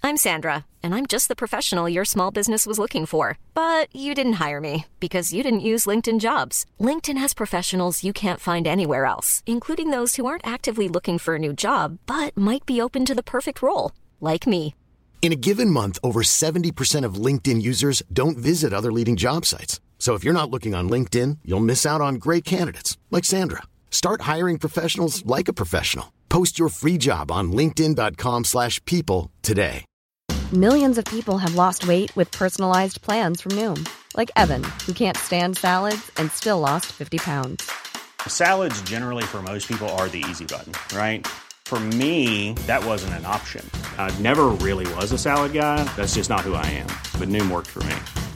I'm Sandra, and I'm just the professional your small business was looking for. But you didn't hire me because you didn't use LinkedIn Jobs. LinkedIn has professionals you can't find anywhere else, including those who aren't actively looking for a new job, but might be open to the perfect role, like me. In a given month, over 70% of LinkedIn users don't visit other leading job sites. So if you're not looking on LinkedIn, you'll miss out on great candidates like Sandra. Start hiring professionals like a professional. Post your free job on linkedin.com/people today. Millions of people have lost weight with personalized plans from Noom. Like Evan, who can't stand salads and still lost 50 pounds. Salads generally for most people are the easy button, right? For me, that wasn't an option. I never really was a salad guy. That's just not who I am. But Noom worked for me.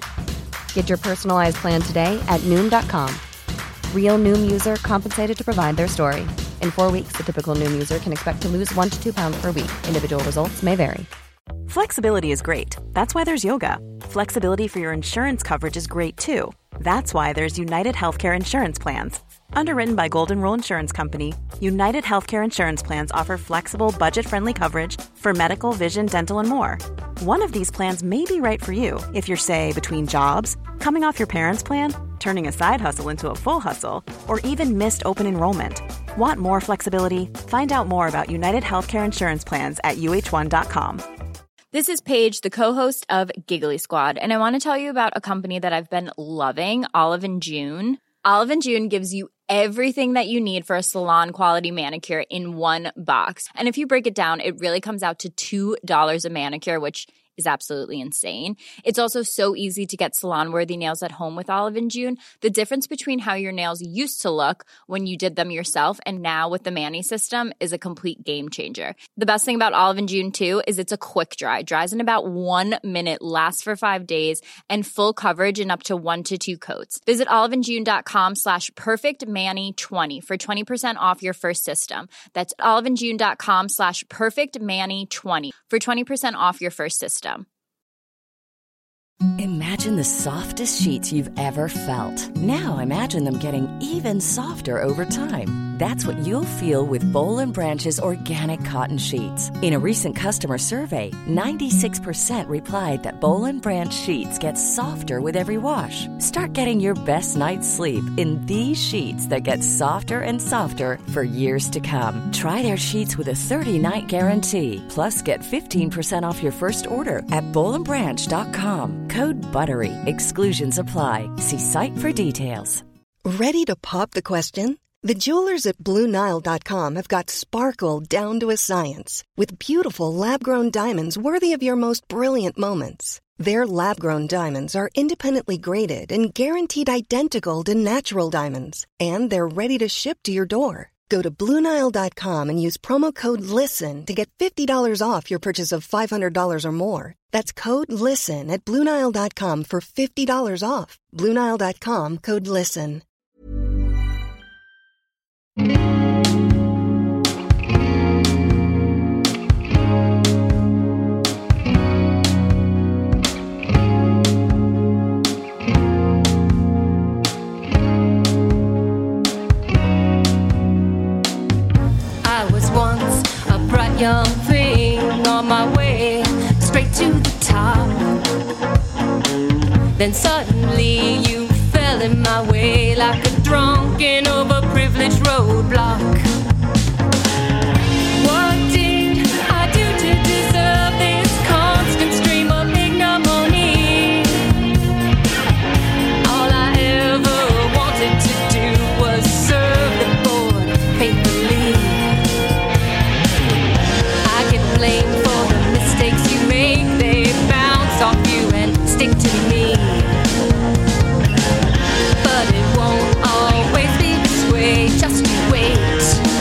Get your personalized plan today at Noom.com. Real Noom user compensated to provide their story. In 4 weeks, the typical Noom user can expect to lose 1 to 2 pounds per week. Individual results may vary. Flexibility is great. That's why there's yoga. Flexibility for your insurance coverage is great too. That's why there's United Healthcare Insurance Plans. Underwritten by Golden Rule Insurance Company, United Healthcare Insurance Plans offer flexible, budget-friendly coverage for medical, vision, dental, and more. One of these plans may be right for you if you're, say, between jobs, coming off your parents' plan, turning a side hustle into a full hustle, or even missed open enrollment. Want more flexibility? Find out more about United Healthcare Insurance Plans at uh1.com. This is Paige, the co-host of Giggly Squad, and I want to tell you about a company that I've been loving, Olive & June. Olive & June gives you everything that you need for a salon-quality manicure in one box. And if you break it down, it really comes out to $2 a manicure, which is absolutely insane. It's also so easy to get salon-worthy nails at home with Olive & June. The difference between how your nails used to look when you did them yourself and now with the Mani system is a complete game changer. The best thing about Olive & June, too, is it's a quick dry. Dries in about 1 minute, lasts for 5 days, and full coverage in up to 1 to 2 coats. Visit oliveandjune.com/perfectmani20 for 20% off your first system. That's oliveandjune.com/perfectmani20 for 20% off your first system. Imagine the softest sheets you've ever felt. Now imagine them getting even softer over time. That's what you'll feel with Boll & Branch's organic cotton sheets. In a recent customer survey, 96% replied that Boll & Branch sheets get softer with every wash. Start getting your best night's sleep in these sheets that get softer and softer for years to come. Try their sheets with a 30-night guarantee. Plus, get 15% off your first order at bollandbranch.com. Code BUTTERY. Exclusions apply. See site for details. Ready to pop the question? The jewelers at BlueNile.com have got sparkle down to a science with beautiful lab-grown diamonds worthy of your most brilliant moments. Their lab-grown diamonds are independently graded and guaranteed identical to natural diamonds, and they're ready to ship to your door. Go to BlueNile.com and use promo code LISTEN to get $50 off your purchase of $500 or more. That's code LISTEN at BlueNile.com for $50 off. BlueNile.com, code LISTEN. I was once a bright young thing on my way straight to the top. Then suddenly you fell in my way like a drunken, overprivileged roadblock. What did I do to deserve this constant stream of ignominy? All I ever wanted to do was serve the board faithfully. I get blamed for the mistakes you make. They bounce off you and stick to me. But it won't always be this way. Just wait.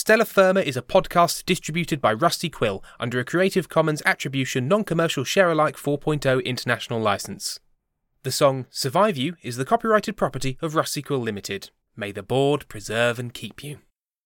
Stella Firma is a podcast distributed by Rusty Quill under a Creative Commons Attribution Non-Commercial Share-alike 4.0 international license. The song Survive You is the copyrighted property of Rusty Quill Limited. May the board preserve and keep you.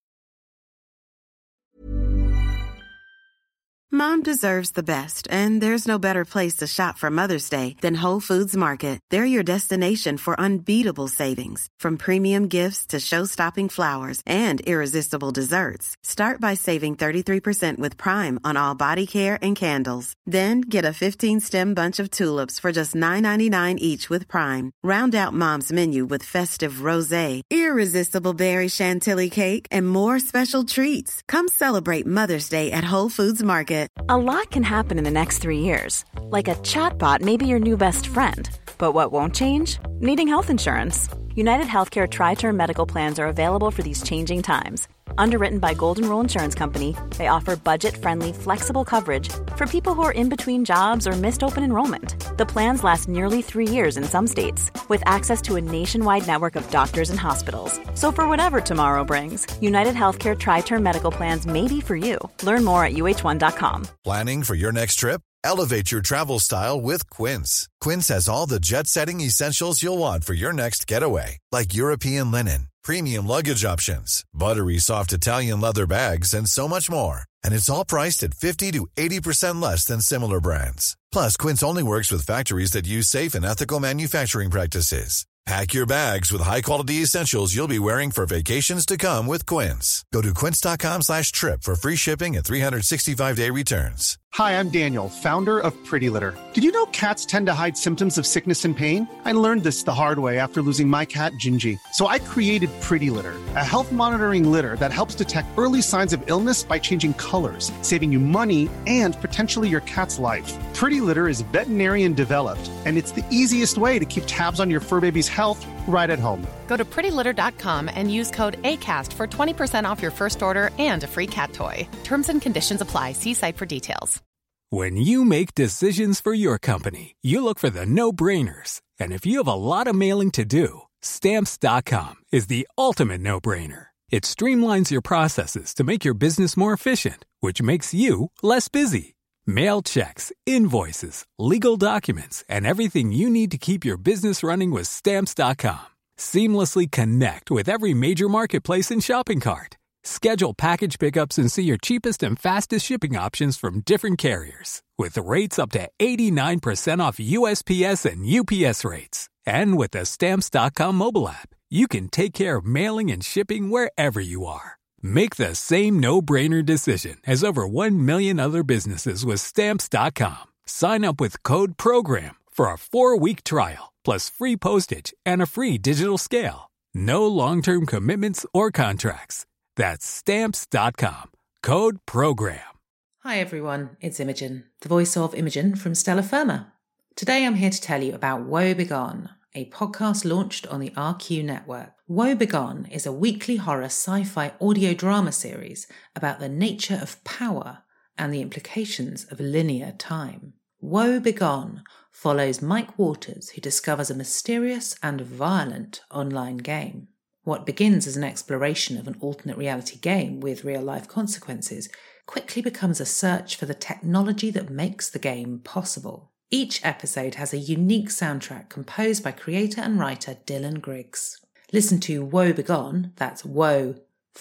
Mom deserves the best, and there's no better place to shop for Mother's Day than Whole Foods Market. They're your destination for unbeatable savings, from premium gifts to show-stopping flowers and irresistible desserts. Start by saving 33% with Prime on all body care and candles. Then get a 15-stem bunch of tulips for just $9.99 each with Prime. Round out Mom's menu with festive rosé, irresistible berry chantilly cake, and more special treats. Come celebrate Mother's Day at Whole Foods Market. A lot can happen in the next 3 years. Like a chatbot may be your new best friend. But what won't change? Needing health insurance. United Healthcare Tri-Term Medical Plans are available for these changing times. Underwritten by Golden Rule Insurance Company, they offer budget-friendly, flexible coverage for people who are in between jobs or missed open enrollment. The plans last nearly 3 years in some states, with access to a nationwide network of doctors and hospitals. So for whatever tomorrow brings, United Healthcare Tri-Term Medical Plans may be for you. Learn more at uh1.com. Planning for your next trip? Elevate your travel style with Quince. Quince has all the jet-setting essentials you'll want for your next getaway, like European linen, premium luggage options, buttery soft Italian leather bags, and so much more. And it's all priced at 50 to 80% less than similar brands. Plus, Quince only works with factories that use safe and ethical manufacturing practices. Pack your bags with high-quality essentials you'll be wearing for vacations to come with Quince. Go to quince.com/trip for free shipping and 365-day returns. Hi, I'm Daniel, founder of Pretty Litter. Did you know cats tend to hide symptoms of sickness and pain? I learned this the hard way after losing my cat, Gingy. So I created Pretty Litter, a health monitoring litter that helps detect early signs of illness by changing colors, saving you money and potentially your cat's life. Pretty Litter is veterinarian developed, and it's the easiest way to keep tabs on your fur baby's health right at home. Go to prettylitter.com and use code ACAST for 20% off your first order and a free cat toy. Terms and conditions apply. See site for details. When you make decisions for your company, you look for the no-brainers. And if you have a lot of mailing to do, Stamps.com is the ultimate no-brainer. It streamlines your processes to make your business more efficient, which makes you less busy. Mail checks, invoices, legal documents, and everything you need to keep your business running with Stamps.com. Seamlessly connect with every major marketplace and shopping cart. Schedule package pickups and see your cheapest and fastest shipping options from different carriers, with rates up to 89% off USPS and UPS rates. And with the Stamps.com mobile app, you can take care of mailing and shipping wherever you are. Make the same no-brainer decision as over 1 million other businesses with Stamps.com. Sign up with code PROGRAM for a 4-week trial, plus free postage and a free digital scale. No long-term commitments or contracts. That's Stamps.com. Code PROGRAM. Hi everyone, it's Imogen, the voice of Imogen from Stella Firma. Today I'm here to tell you about Woe Begone, a podcast launched on the RQ network. Woe Begone is a weekly horror sci-fi audio drama series about the nature of power and the implications of linear time. Woe Begone follows Mike Waters, who discovers a mysterious and violent online game. What begins as an exploration of an alternate reality game with real-life consequences quickly becomes a search for the technology that makes the game possible. Each episode has a unique soundtrack composed by creator and writer Dylan Griggs. Listen to Woe Begone, that's Woe,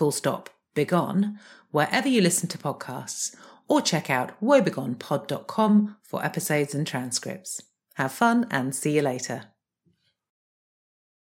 Begone, wherever you listen to podcasts, or check out woebegonepod.com for episodes and transcripts. Have fun and see you later.